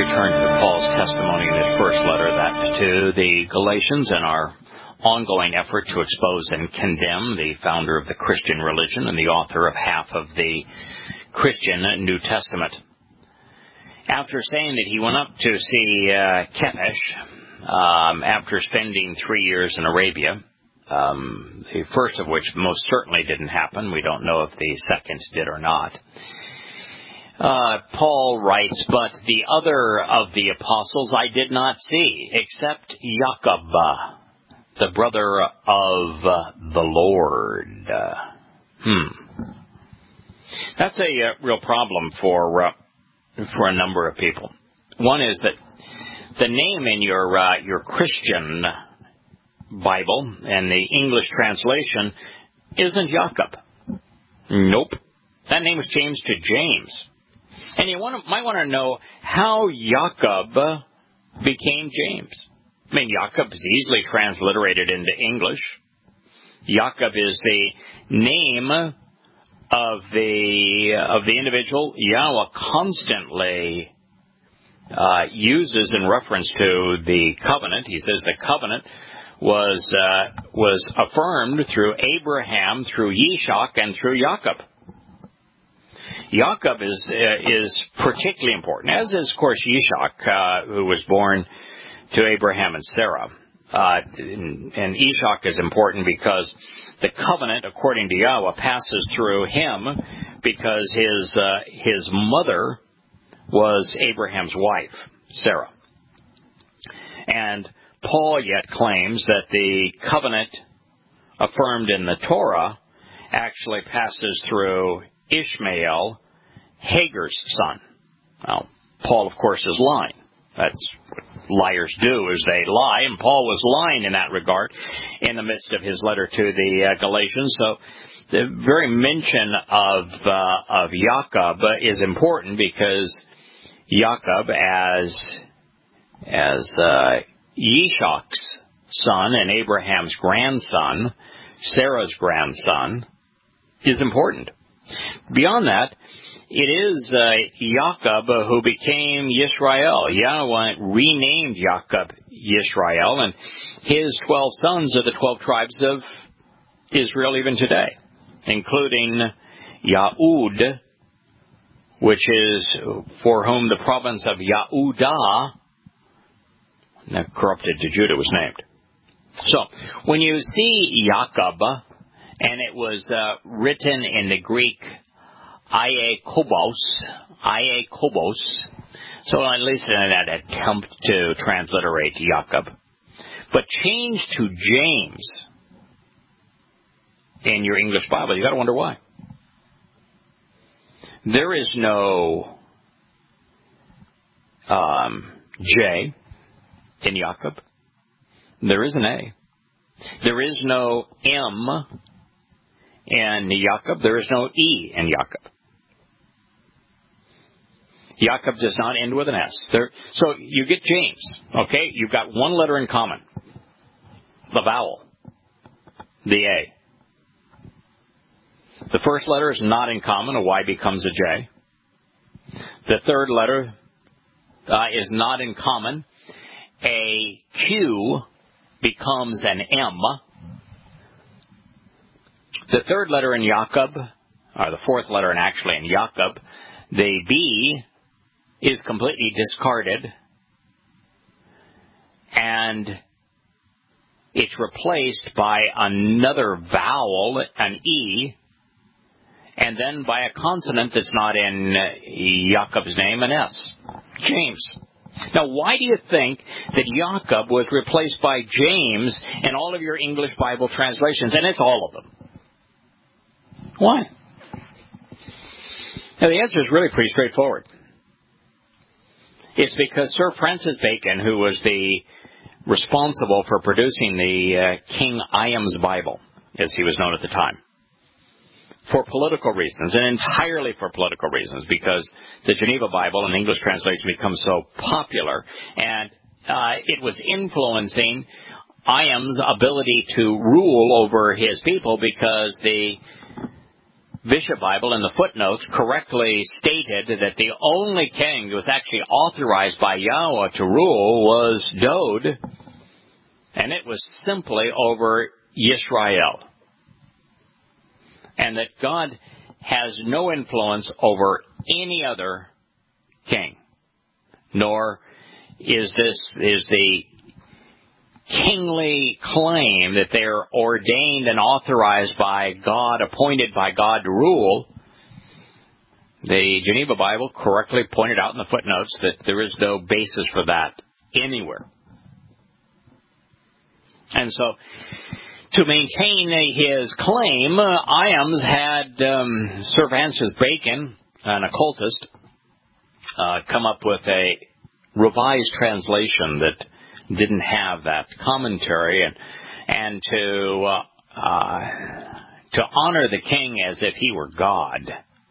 return to Paul's testimony in his first letter, that to the Galatians, and our ongoing effort to expose and condemn the founder of the Christian religion and the author of half of the Christian New Testament. After saying that he went up to see Kepesh after spending 3 years in Arabia, the first of which most certainly didn't happen. We don't know if the second did or not. Paul writes, "But the other of the apostles I did not see, except Jacob, the brother of the Lord." That's a real problem for a number of people. One is that the name in your Christian Bible and the English translation isn't Jacob. Nope. That name was changed to James. And you might want to know how Jacob became James. I mean, Jacob is easily transliterated into English. Jacob is the name of the individual Yahweh constantly uses in reference to the covenant. He says the covenant was affirmed through Abraham, through Yishak, and through Jacob. Jacob is particularly important, as is, of course, Yishak, who was born to Abraham and Sarah. And Yishak is important because the covenant, according to Yahweh, passes through him because his mother was Abraham's wife, Sarah. And Paul yet claims that the covenant affirmed in the Torah actually passes through Ishmael, Hagar's son. Now, Paul, of course, is lying. That's what liars do, is they lie, and Paul was lying in that regard in the midst of his letter to the Galatians. So the very mention of Jacob is important because Jacob, as Yishak's son and Abraham's grandson, Sarah's grandson, is important. Beyond that, it is Jacob who became Yisrael. Yahweh renamed Jacob Yisrael, and his 12 sons are the 12 tribes of Israel even today, including Yahud, which is for whom the province of Yahudah, corrupted to Judah, was named. So, when you see Jacob, and it was written in the Greek Iakobos, so at least in that attempt to transliterate Jacob, but change to James in your English Bible. You got to wonder why. There is no J in Jacob. There is an A. There is no M in Jacob. There is no E in Jacob. Jacob does not end with an S. So you get James, okay? You've got one letter in common. The vowel. The A. The first letter is not in common. A Y becomes a J. The third letter is not in common. A Q becomes an M. The third letter in Jacob, or the fourth letter actually in Jacob, the B is completely discarded, and it's replaced by another vowel, an E, and then by a consonant that's not in Jacob's name, an S. James. Now, why do you think that Jacob was replaced by James in all of your English Bible translations? And it's all of them. Why? Now, the answer is really pretty straightforward. It's because Sir Francis Bacon, who was the responsible for producing the King Iam's Bible, as he was known at the time, for political reasons, and entirely for political reasons, because the Geneva Bible and English translation become so popular, and it was influencing Iam's ability to rule over his people, because the Bishop Bible in the footnotes correctly stated that the only king who was actually authorized by Yahweh to rule was Dod, and it was simply over Yisrael. And that God has no influence over any other king, nor is the kingly claim that they're ordained and authorized by God, appointed by God to rule. The Geneva Bible correctly pointed out in the footnotes that there is no basis for that anywhere. And so, to maintain his claim, Iams had Sir Francis Bacon, an occultist, come up with a revised translation that didn't have that commentary, and to honor the king as if he were God,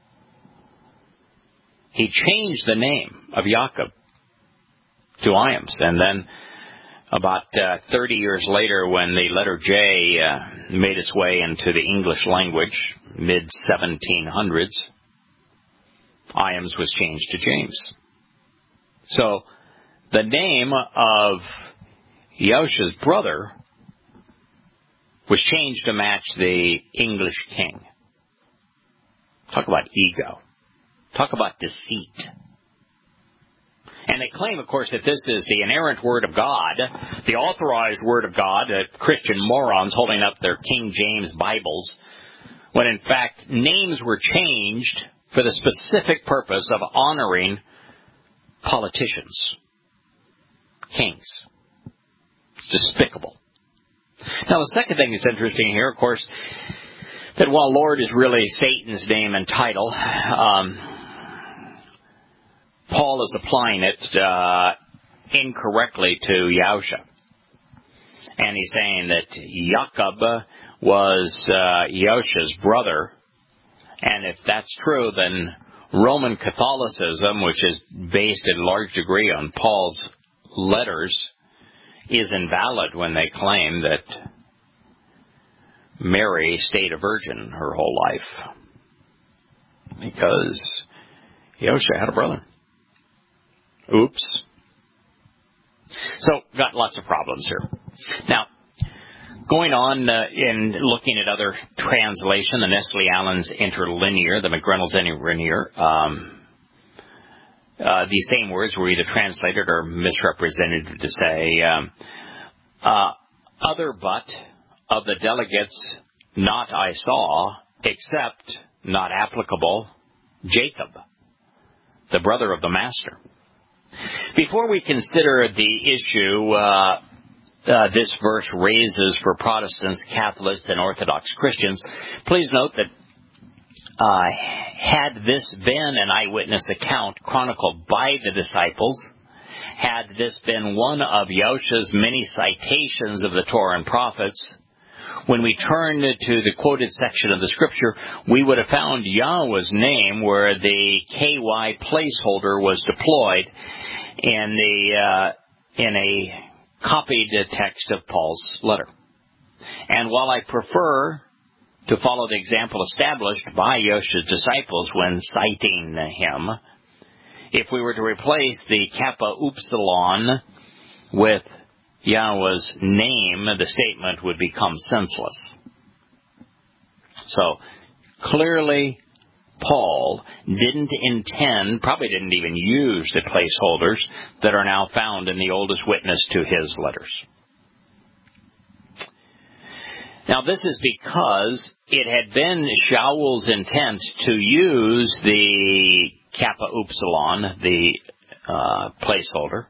he changed the name of Jacob to Iams. And then about 30 years later, when the letter J made its way into the English language, mid-1700s, Iams was changed to James. So the name of Yahush's brother was changed to match the English king. Talk about ego. Talk about deceit. And they claim, of course, that this is the inerrant Word of God, the authorized Word of God, Christian morons holding up their King James Bibles, when in fact names were changed for the specific purpose of honoring politicians, kings. It's despicable. Now, the second thing that's interesting here, of course, that while Lord is really Satan's name and title, Paul is applying it incorrectly to Yahusha. And he's saying that Jacob was Yahusha's brother. And if that's true, then Roman Catholicism, which is based in large degree on Paul's letters, is invalid when they claim that Mary stayed a virgin her whole life. Because Yahusha had a brother. Oops. So, got lots of problems here. Now, going on in looking at other translation, the Nestle Allen's Interlinear, the McReynolds Interlinear, these same words were either translated or misrepresented to say, other but of the delegates not I saw, except not applicable, Jacob, the brother of the Master. Before we consider the issue this verse raises for Protestants, Catholics, and Orthodox Christians, please note that had this been an eyewitness account chronicled by the disciples, had this been one of Yahusha's many citations of the Torah and prophets, when we turn to the quoted section of the Scripture, we would have found Yahweh's name where the KY placeholder was deployed in a copied text of Paul's letter. And while I prefer to follow the example established by Yahusha's disciples when citing him, if we were to replace the Kappa Upsilon with Yahweh's name, the statement would become senseless. So, clearly, Paul didn't intend, probably didn't even use the placeholders that are now found in the oldest witness to his letters. Now, this is because it had been Shaul's intent to use the Kappa Upsilon, the placeholder,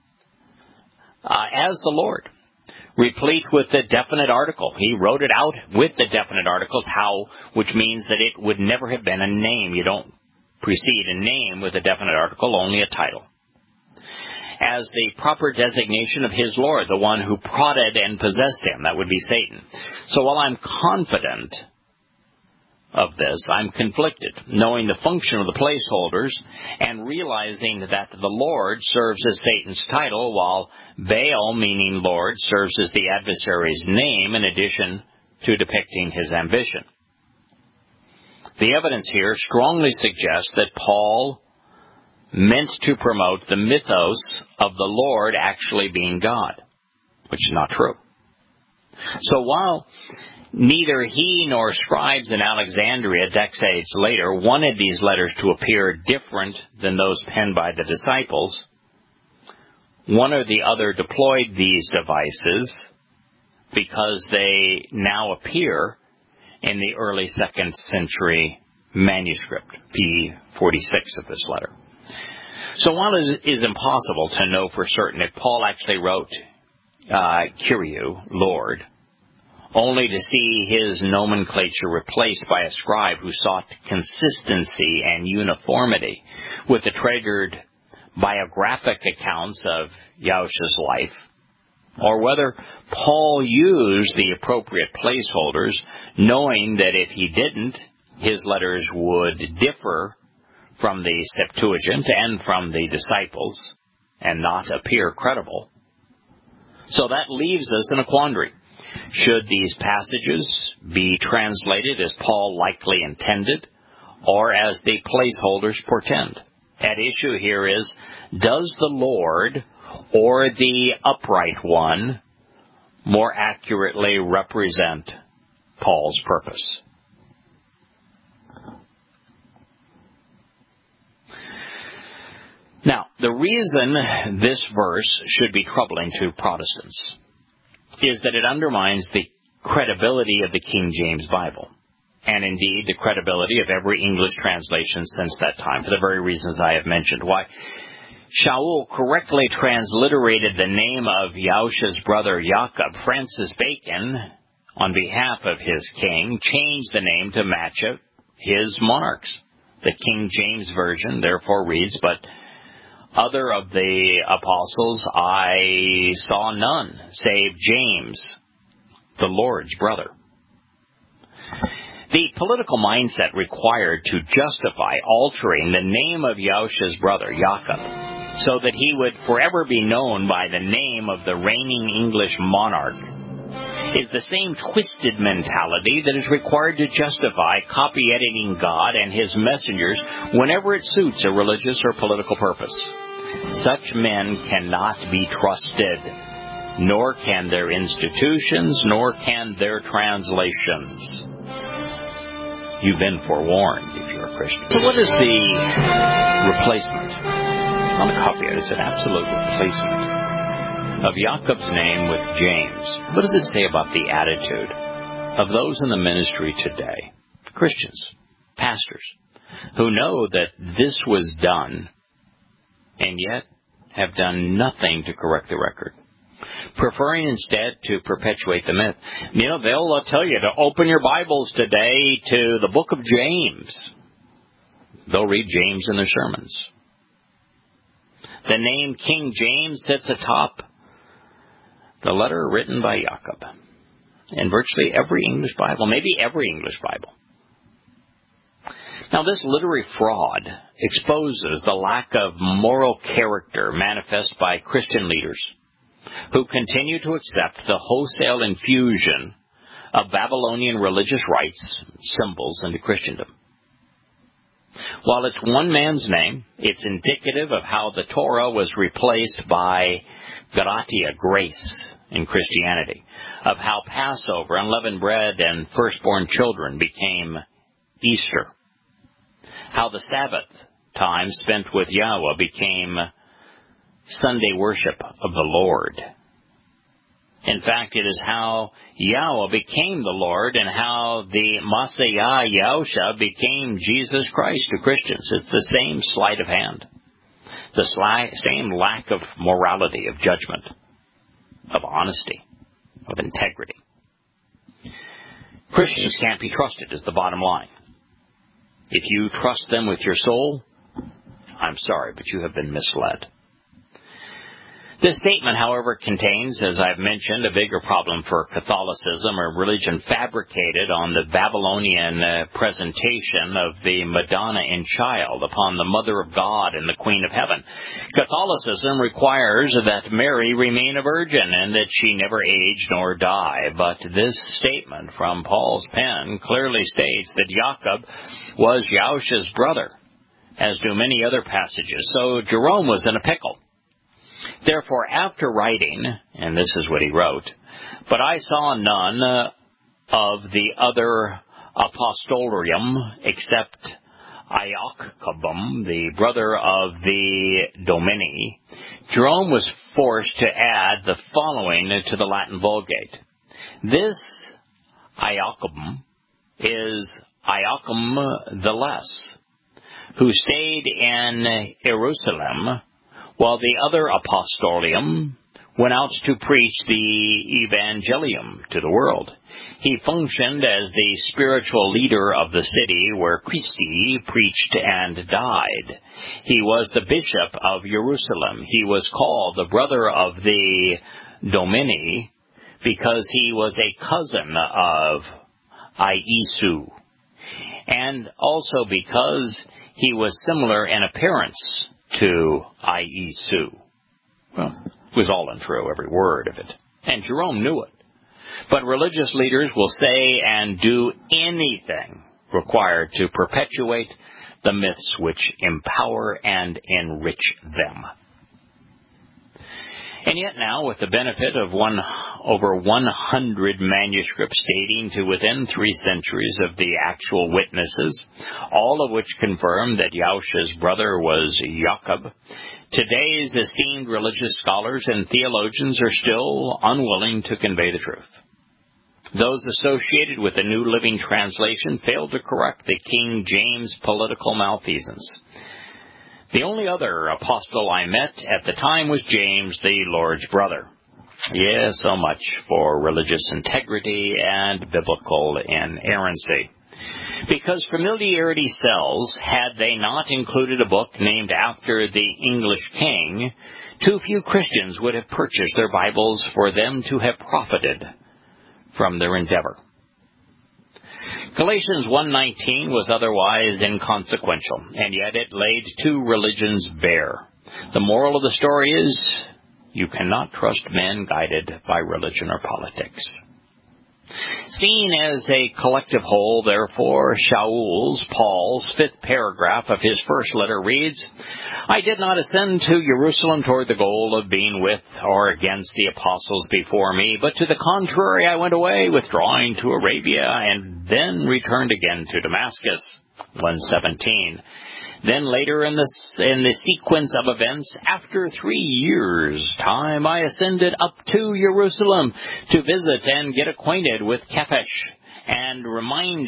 as the Lord, replete with the definite article. He wrote it out with the definite article, tau, which means that it would never have been a name. You don't precede a name with a definite article, only a title. As the proper designation of his Lord, the one who prodded and possessed him. That would be Satan. So while I'm confident of this, I'm conflicted, knowing the function of the placeholders and realizing that the Lord serves as Satan's title, while Baal, meaning Lord, serves as the adversary's name in addition to depicting his ambition. The evidence here strongly suggests that Paul meant to promote the mythos of the Lord actually being God, which is not true. So while neither he nor scribes in Alexandria decades later wanted these letters to appear different than those penned by the disciples, one or the other deployed these devices because they now appear in the early 2nd century manuscript, P46 of this letter. So while it is impossible to know for certain if Paul actually wrote Kyrie, Lord, only to see his nomenclature replaced by a scribe who sought consistency and uniformity with the treasured biographic accounts of Yahushua's life, or whether Paul used the appropriate placeholders, knowing that if he didn't, his letters would differ from the Septuagint and from the disciples and not appear credible. So that leaves us in a quandary. Should these passages be translated as Paul likely intended, or as the placeholders portend? At issue here is, does the Lord or the upright one more accurately represent Paul's purpose? Now, the reason this verse should be troubling to Protestants is that it undermines the credibility of the King James Bible, and indeed the credibility of every English translation since that time, for the very reasons I have mentioned. Why? Shaul correctly transliterated the name of Yahushua's brother Jacob. Francis Bacon, on behalf of his king, changed the name to match his monarchs. The King James Version therefore reads, "But other of the apostles I saw none, save James, the Lord's brother." The political mindset required to justify altering the name of Yahushua's brother, Jacob, so that he would forever be known by the name of the reigning English monarch, is the same twisted mentality that is required to justify copy-editing God and his messengers whenever it suits a religious or political purpose. Such men cannot be trusted, nor can their institutions, nor can their translations. You've been forewarned if you're a Christian. So what is the replacement? On the copy, it's an absolute replacement of Jacob's name with James. What does it say about the attitude of those in the ministry today, Christians, pastors, who know that this was done and yet have done nothing to correct the record, preferring instead to perpetuate the myth? You know, they'll tell you to open your Bibles today to the book of James. They'll read James in their sermons. The name King James sits atop the letter written by Jacob in virtually every English Bible, maybe every English Bible. Now, this literary fraud exposes the lack of moral character manifest by Christian leaders who continue to accept the wholesale infusion of Babylonian religious rites, symbols, into Christendom. While it's one man's name, it's indicative of how the Torah was replaced by gratia, grace, in Christianity, of how Passover, unleavened bread, and firstborn children became Easter, how the Sabbath time spent with Yahweh became Sunday worship of the Lord. In fact, it is how Yahweh became the Lord and how the Messiah Yahushua became Jesus Christ to Christians. It's the same sleight of hand, the same lack of morality, of judgment, of honesty, of integrity. Christians can't be trusted is the bottom line. If you trust them with your soul, I'm sorry, but you have been misled. This statement, however, contains, as I've mentioned, a bigger problem for Catholicism, a religion fabricated on the Babylonian presentation of the Madonna in Child upon the Mother of God and the Queen of Heaven. Catholicism requires that Mary remain a virgin and that she never age nor die. But this statement from Paul's pen clearly states that Jacob was Yahush's brother, as do many other passages. So Jerome was in a pickle. Therefore, after writing, and this is what he wrote, but I saw none of the other apostolarium except Iacobum, the brother of the Domini, Jerome was forced to add the following to the Latin Vulgate. This Iacobum is Iacum the Less, who stayed in Jerusalem, while the other apostolium went out to preach the evangelium to the world. He functioned as the spiritual leader of the city where Christi preached and died. He was the bishop of Jerusalem. He was called the brother of the Domini because he was a cousin of Iesu, and also because he was similar in appearance to Iesu. Well, it was all untrue, every word of it. And Jerome knew it. But religious leaders will say and do anything required to perpetuate the myths which empower and enrich them. And yet now, with the benefit of over 100 manuscripts dating to within 3 centuries of the actual witnesses, all of which confirm that Yahushua's brother was Jacob, today's esteemed religious scholars and theologians are still unwilling to convey the truth. Those associated with the New Living Translation failed to correct the King James political malfeasance. The only other apostle I met at the time was James, the Lord's brother. Yes, so much for religious integrity and biblical inerrancy. Because familiarity sells, had they not included a book named after the English king, too few Christians would have purchased their Bibles for them to have profited from their endeavor. Galatians 1:19 was otherwise inconsequential, and yet it laid 2 religions bare. The moral of the story is, you cannot trust men guided by religion or politics. Seen as a collective whole, therefore, Paul's 5th paragraph of his first letter reads, I did not ascend to Jerusalem toward the goal of being with or against the apostles before me, but to the contrary I went away, withdrawing to Arabia, and then returned again to Damascus. 1:17. Then later in the sequence of events, after 3 years' time, I ascended up to Jerusalem to visit and get acquainted with Cephas, and remained,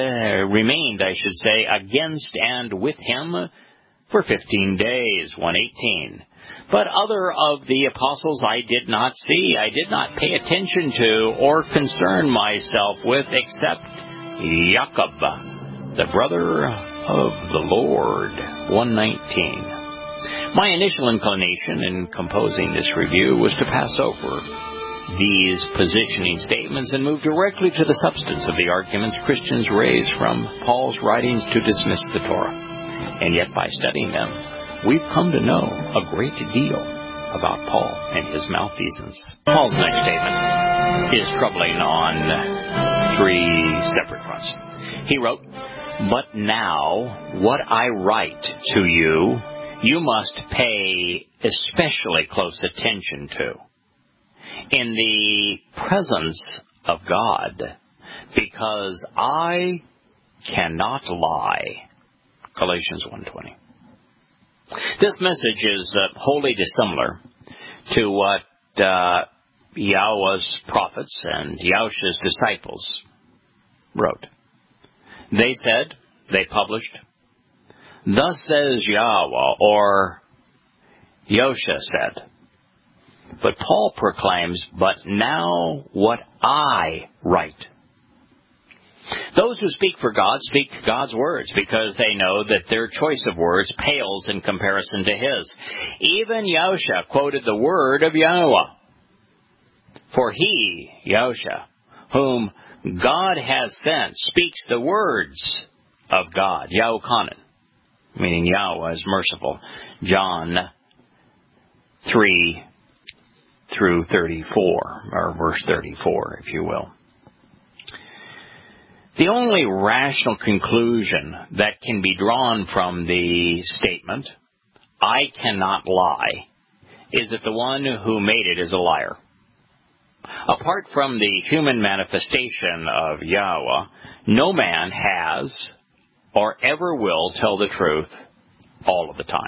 against and with him for 15 days. 1:18. But other of the apostles I did not see, I did not pay attention to, or concern myself with, except Jacob, the brother of the Lord. 1:19. My initial inclination in composing this review was to pass over these positioning statements and move directly to the substance of the arguments Christians raise from Paul's writings to dismiss the Torah. And yet by studying them, we've come to know a great deal about Paul and his malfeasance. Paul's next statement is troubling on 3 separate fronts. He wrote, But now, what I write to you, you must pay especially close attention to, in the presence of God, because I cannot lie. Galatians 1:20. This message is wholly dissimilar to what Yahweh's prophets and Yahushua's disciples wrote. They published, Thus says Yahweh, or Yahushua said. But Paul proclaims, But now what I write. Those who speak for God speak God's words because they know that their choice of words pales in comparison to His. Even Yahusha quoted the word of Yahweh. For He, Yahusha, whom God has sent, speaks the words of God. Yahuchanan, meaning Yahweh is merciful. John 3 through 34, or verse 34, if you will. The only rational conclusion that can be drawn from the statement, I cannot lie, is that the one who made it is a liar. Apart from the human manifestation of Yahweh, no man has or ever will tell the truth all of the time.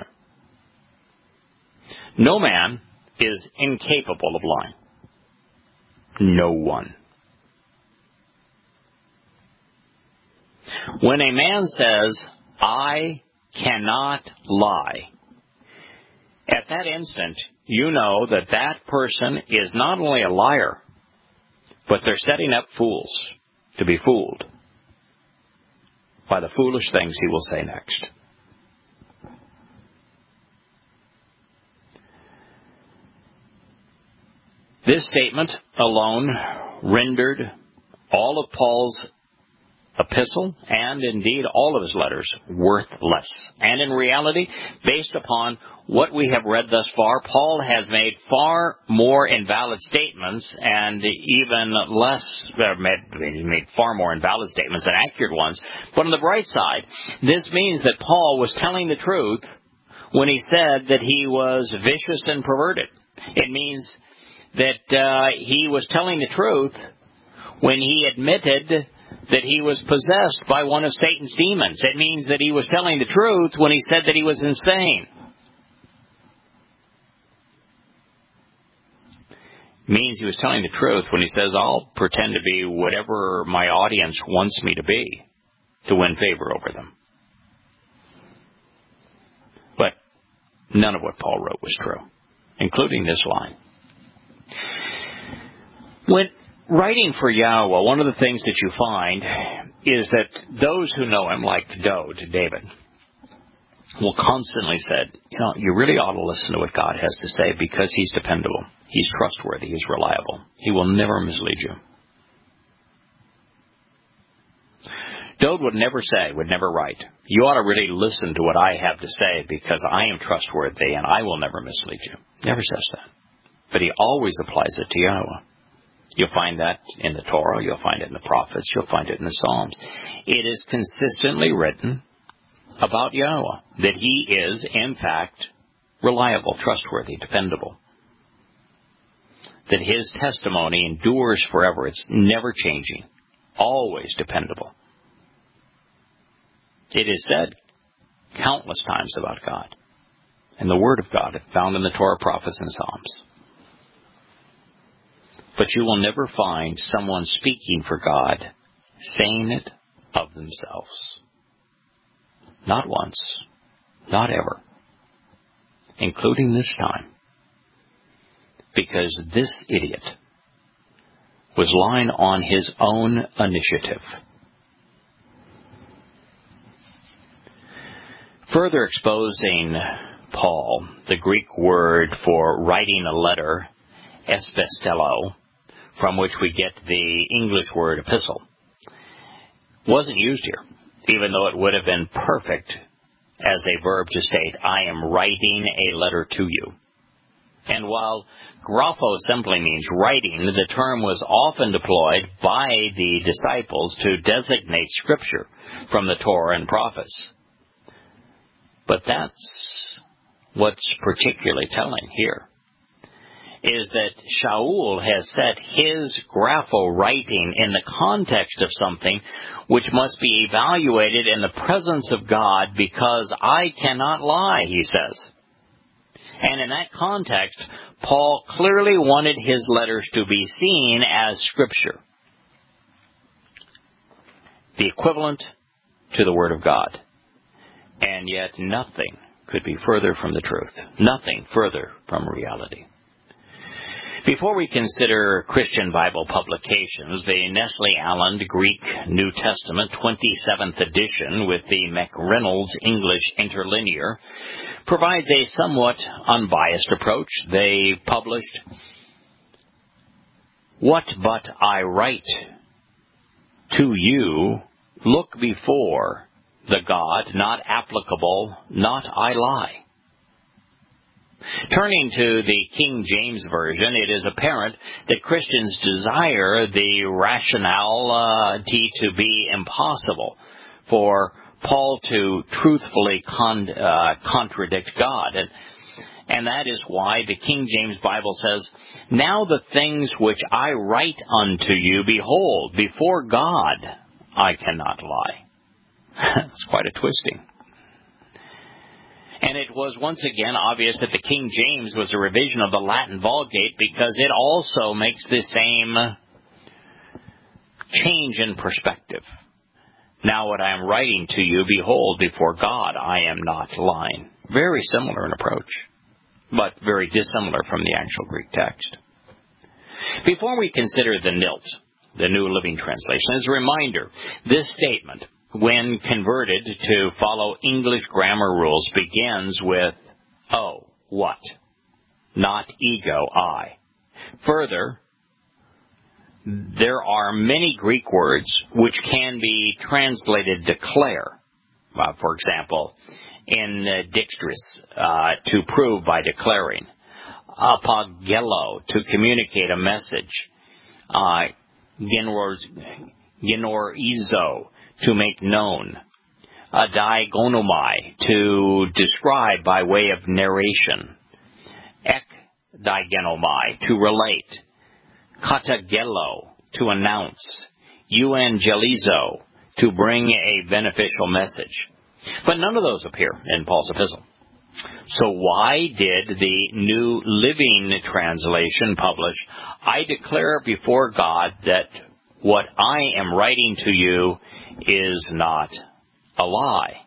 No man is incapable of lying. No one. When a man says, I cannot lie, at that instant, you know that that person is not only a liar, but they're setting up fools to be fooled by the foolish things he will say next. This statement alone rendered all of Paul's epistle, and indeed all of his letters, worthless. And in reality, based upon what we have read thus far, Paul has made far more invalid statements and even made far more invalid statements than accurate ones. But on the bright side, this means that Paul was telling the truth when he said that he was vicious and perverted. It means that he was telling the truth when he admitted that he was possessed by one of Satan's demons. It means that he was telling the truth when he said that he was insane. It means he was telling the truth when he says, I'll pretend to be whatever my audience wants me to be to win favor over them. But none of what Paul wrote was true, including this line. When writing for Yahweh, one of the things that you find is that those who know him, like David, will constantly say, you really ought to listen to what God has to say because he's dependable, he's trustworthy, he's reliable. He will never mislead you. Dode would never write, you ought to really listen to what I have to say because I am trustworthy and I will never mislead you. Never says that. But he always applies it to Yahweh. You'll find that in the Torah, you'll find it in the prophets, you'll find it in the Psalms. It is consistently written about Yahweh, that he is, in fact, reliable, trustworthy, dependable. That his testimony endures forever. It's never changing, always dependable. It is said countless times about God, and the Word of God found in the Torah, prophets, and Psalms. But you will never find someone speaking for God saying it of themselves. Not once. Not ever. Including this time. Because this idiot was lying on his own initiative. Further exposing Paul, the Greek word for writing a letter, espestello, from which we get the English word epistle, wasn't used here, even though it would have been perfect as a verb to state, I am writing a letter to you. And while grapho simply means writing, the term was often deployed by the disciples to designate Scripture from the Torah and prophets. But that's what's particularly telling here, is that Shaul has set his grapho writing in the context of something which must be evaluated in the presence of God because I cannot lie, he says. And in that context, Paul clearly wanted his letters to be seen as Scripture, the equivalent to the Word of God. And yet nothing could be further from the truth, nothing further from reality. Before we consider Christian Bible publications, the Nestle Aland Greek New Testament 27th edition with the McReynolds English Interlinear provides a somewhat unbiased approach. They published, "What but I write to you, look before the God, not applicable, not I lie." Turning to the King James Version, it is apparent that Christians desire the rationality to be impossible for Paul to truthfully contradict God. And that is why the King James Bible says, "Now the things which I write unto you, behold, before God I cannot lie." That's quite a twisting. And it was once again obvious that the King James was a revision of the Latin Vulgate because it also makes the same change in perspective. "Now what I am writing to you, behold, before God I am not lying." Very similar in approach, but very dissimilar from the actual Greek text. Before we consider the NILT, the New Living Translation, as a reminder, this statement, when converted to follow English grammar rules, begins with "oh," what, not ego, I. Further, there are many Greek words which can be translated declare. For example, in dixtris, to prove by declaring. Apogelo, to communicate a message. Genorizo, to make known. Diagonomai, to describe by way of narration. Ekdiagonomai, to relate. Katagelo, to announce. Euangelizo, to bring a beneficial message. But none of those appear in Paul's epistle. So why did the New Living Translation publish, "I declare before God that what I am writing to you is not a lie"?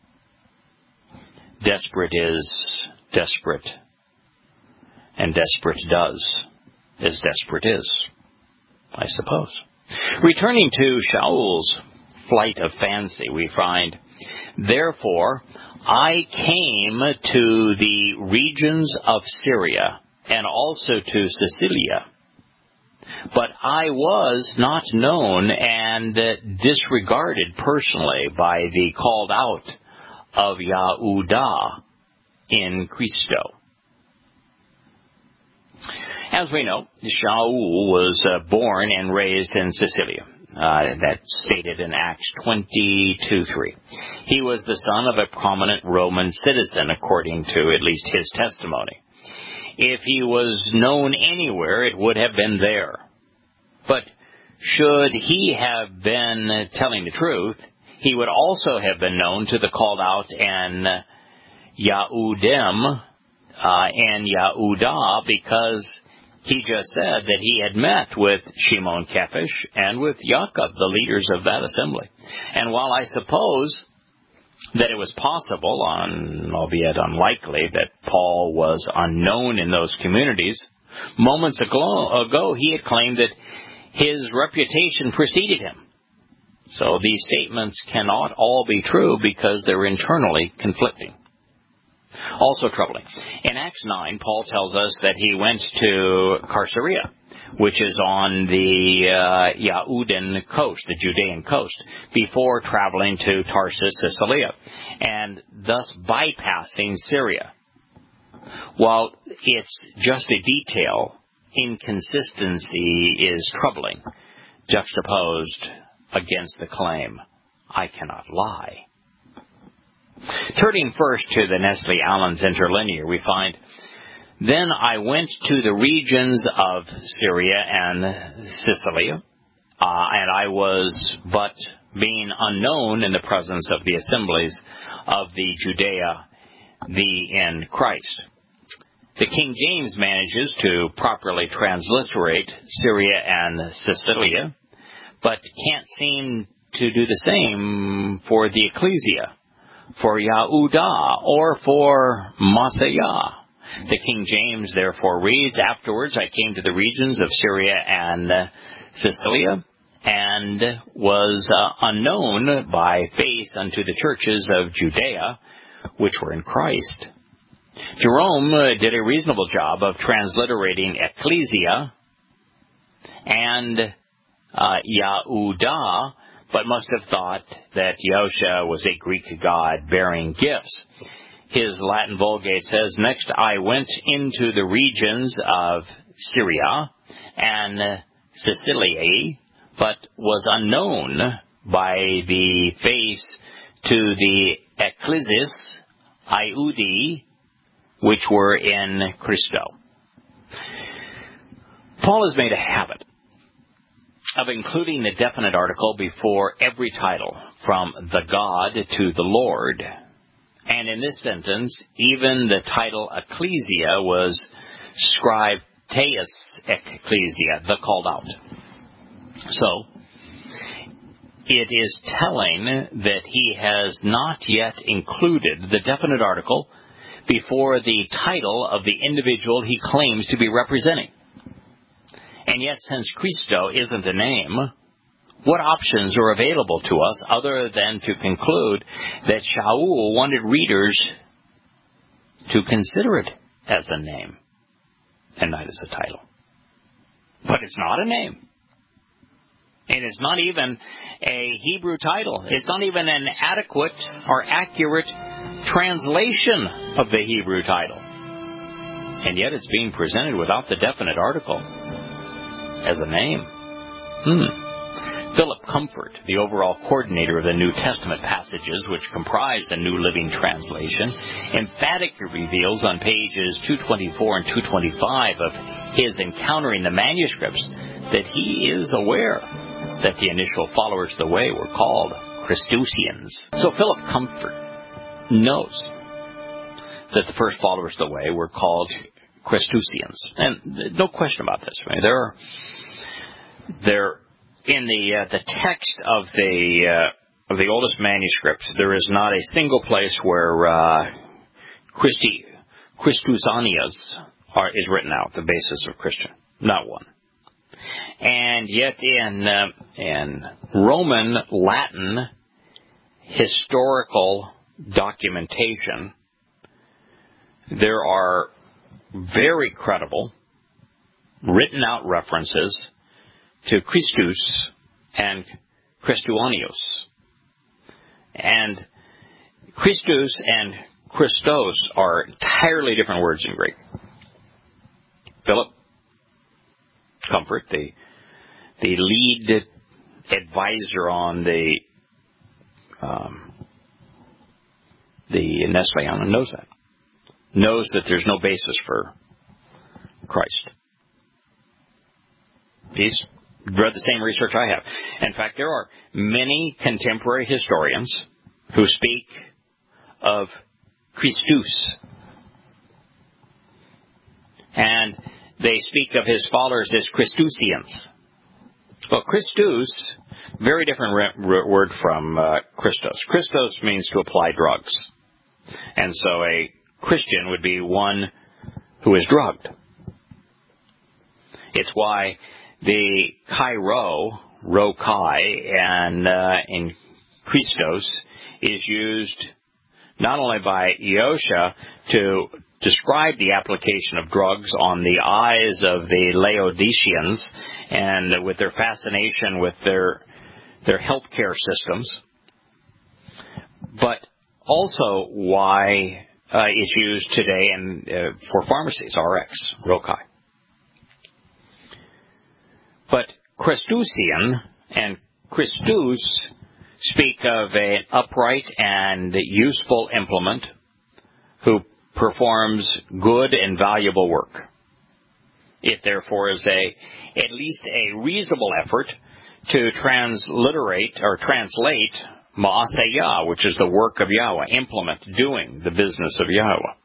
Desperate is desperate, and desperate does as desperate is, I suppose. Returning to Shaul's flight of fancy, we find, "Therefore I came to the regions of Syria and also to Cilicia. But I was not known and disregarded personally by the called out of Yahudah in Christo." As we know, Shaul was born and raised in Cilicia. That's stated in Acts 22:3. He was the son of a prominent Roman citizen, according to at least his testimony. If he was known anywhere, it would have been there. But should he have been telling the truth, he would also have been known to the called out and Yahudim and Yahudah, because he just said that he had met with Shimon Kefish and with Yaakov, the leaders of that assembly. And while I suppose that it was possible, albeit unlikely, that Paul was unknown in those communities, moments ago he had claimed that his reputation preceded him. So these statements cannot all be true because they're internally conflicting. Also troubling. In Acts 9, Paul tells us that he went to Caesarea, which is on the Yahudan coast, the Judean coast, before traveling to Tarsus, Cilicia, and thus bypassing Syria. While it's just a detail, inconsistency is troubling, juxtaposed against the claim, "I cannot lie." Turning first to the Nestle Aland's Interlinear, we find, "Then I went to the regions of Syria and Cilicia, and I was but being unknown in the presence of the assemblies of the Judea, in Christ." The King James manages to properly transliterate Syria and Cilicia, but can't seem to do the same for the Ecclesia, for Yahudah, or for Messiah. The King James therefore reads, "Afterwards I came to the regions of Syria and Cilicia, and was unknown by face unto the churches of Judea, which were in Christ." Jerome did a reasonable job of transliterating ecclesia and Yahudah, but must have thought that Yahusha was a Greek god bearing gifts. His Latin Vulgate says, "Next I went into the regions of Syria and Cilicia, but was unknown by the face to the ecclesias Iudi, which were in Christo." Paul has made a habit of including the definite article before every title, from the God to the Lord. And in this sentence, even the title ecclesia was scribed Teus ecclesia, the called out. So, it is telling that he has not yet included the definite article before the title of the individual he claims to be representing. And yet, since Christo isn't a name, what options are available to us other than to conclude that Shaul wanted readers to consider it as a name and not as a title? But it's not a name. And it's not even a Hebrew title. It's not even an adequate or accurate translation of the Hebrew title. And yet it's being presented without the definite article as a name. Philip Comfort, the overall coordinator of the New Testament passages which comprise the New Living Translation, emphatically reveals on pages 224 and 225 of his Encountering the Manuscripts that he is aware that the initial followers of the way were called Christusians. So Philip Comfort knows that the first followers of the way were called Christusians. And no question about this. I mean, there in the text of the oldest manuscripts, there is not a single place where Christusanias is written out, the basis of Christian. Not one. And yet in Roman Latin historical documentation, there are very credible, written out references to Christus and Christuanios. And Christus and Christos are entirely different words in Greek. Philip Comfort, the lead advisor on the Nestle-Anon, knows that there's no basis for Christ. He's read the same research I have. In fact, there are many contemporary historians who speak of Christus, and they speak of his followers as Christusians. Well, Christus, very different word from Christos. Christos means to apply drugs. And so a Christian would be one who is drugged. It's why the Ro Kai, and in Christos is used not only by Yahusha to describe the application of drugs on the eyes of the Laodiceans and with their fascination with their healthcare systems, but also why it's used today for pharmacies, RX, Rokai. But Christusian and Christus speak of an upright and useful implement who performs good and valuable work. It therefore is at least a reasonable effort to translate Ma'aseh, which is the work of Yahweh, implement, doing the business of Yahweh.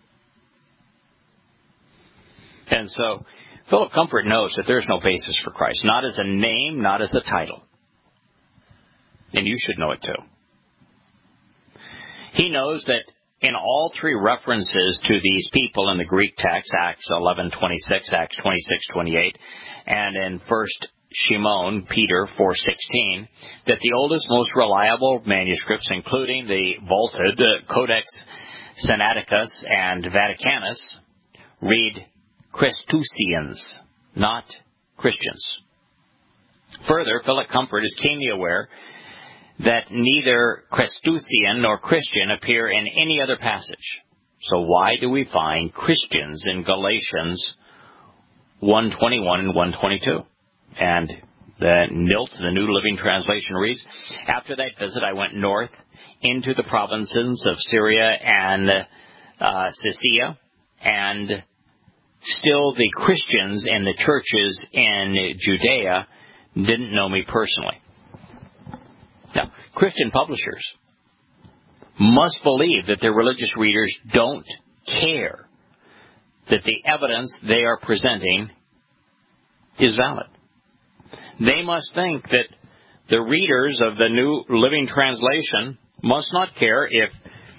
And so Philip Comfort knows that there's no basis for Christ, not as a name, not as a title. And you should know it too. He knows that in all three references to these people in the Greek text, Acts 11:26, Acts 26:28, and in 1 Shimon, Peter 4:16, that the oldest, most reliable manuscripts, including the vaulted Codex Sinaiticus and Vaticanus, read Christusians, not Christians. Further, Philip Comfort is keenly aware that neither Christusian nor Christian appear in any other passage. So why do we find Christians in Galatians 1:21 and 1:22? And the NILT, the New Living Translation, reads, "After that visit, I went north into the provinces of Syria and Cilicia, and still the Christians in the churches in Judea didn't know me personally." Now, Christian publishers must believe that their religious readers don't care that the evidence they are presenting is valid. They must think that the readers of the New Living Translation must not care if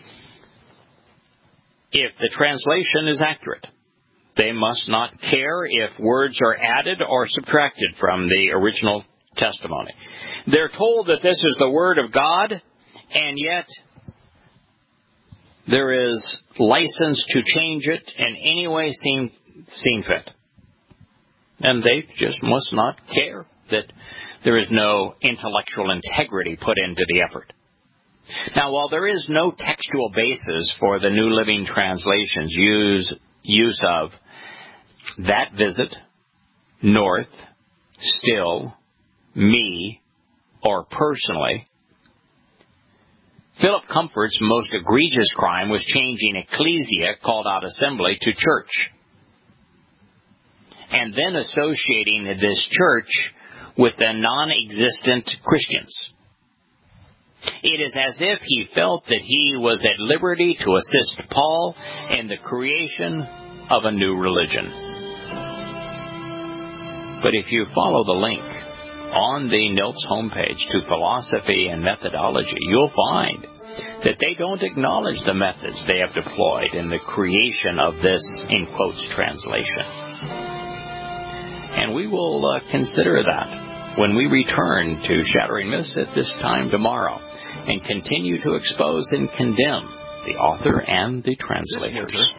the translation is accurate. They must not care if words are added or subtracted from the original testimony. They're told that this is the Word of God, and yet there is license to change it in any way seen fit. And they just must not care that there is no intellectual integrity put into the effort. Now, while there is no textual basis for the New Living Translation's use of that visit, north, still, me, or personally, Philip Comfort's most egregious crime was changing ecclesia, called out assembly, to church, and then associating this church with the non-existent Christians. It is as if he felt that he was at liberty to assist Paul in the creation of a new religion. But if you follow the link on the NILT's homepage to philosophy and methodology, you'll find that they don't acknowledge the methods they have deployed in the creation of this, in quotes, translation. And we will consider that when we return to Shattering Myths at this time tomorrow and continue to expose and condemn the author and the translators.